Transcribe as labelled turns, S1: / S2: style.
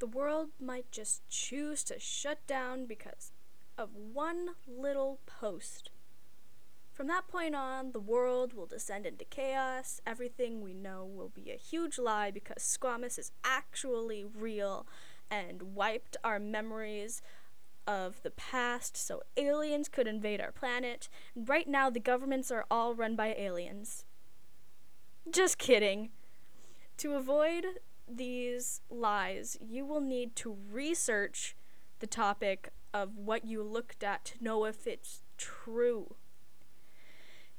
S1: the world might just choose to shut down because of one little post. From that point on, the world will descend into chaos. Everything we know will be a huge lie because Squamous is actually real and wiped our memories of the past so aliens could invade our planet. Right now, the governments are all run by aliens. Just kidding. To avoid these lies, you will need to research the topic of what you looked at to know if it's true.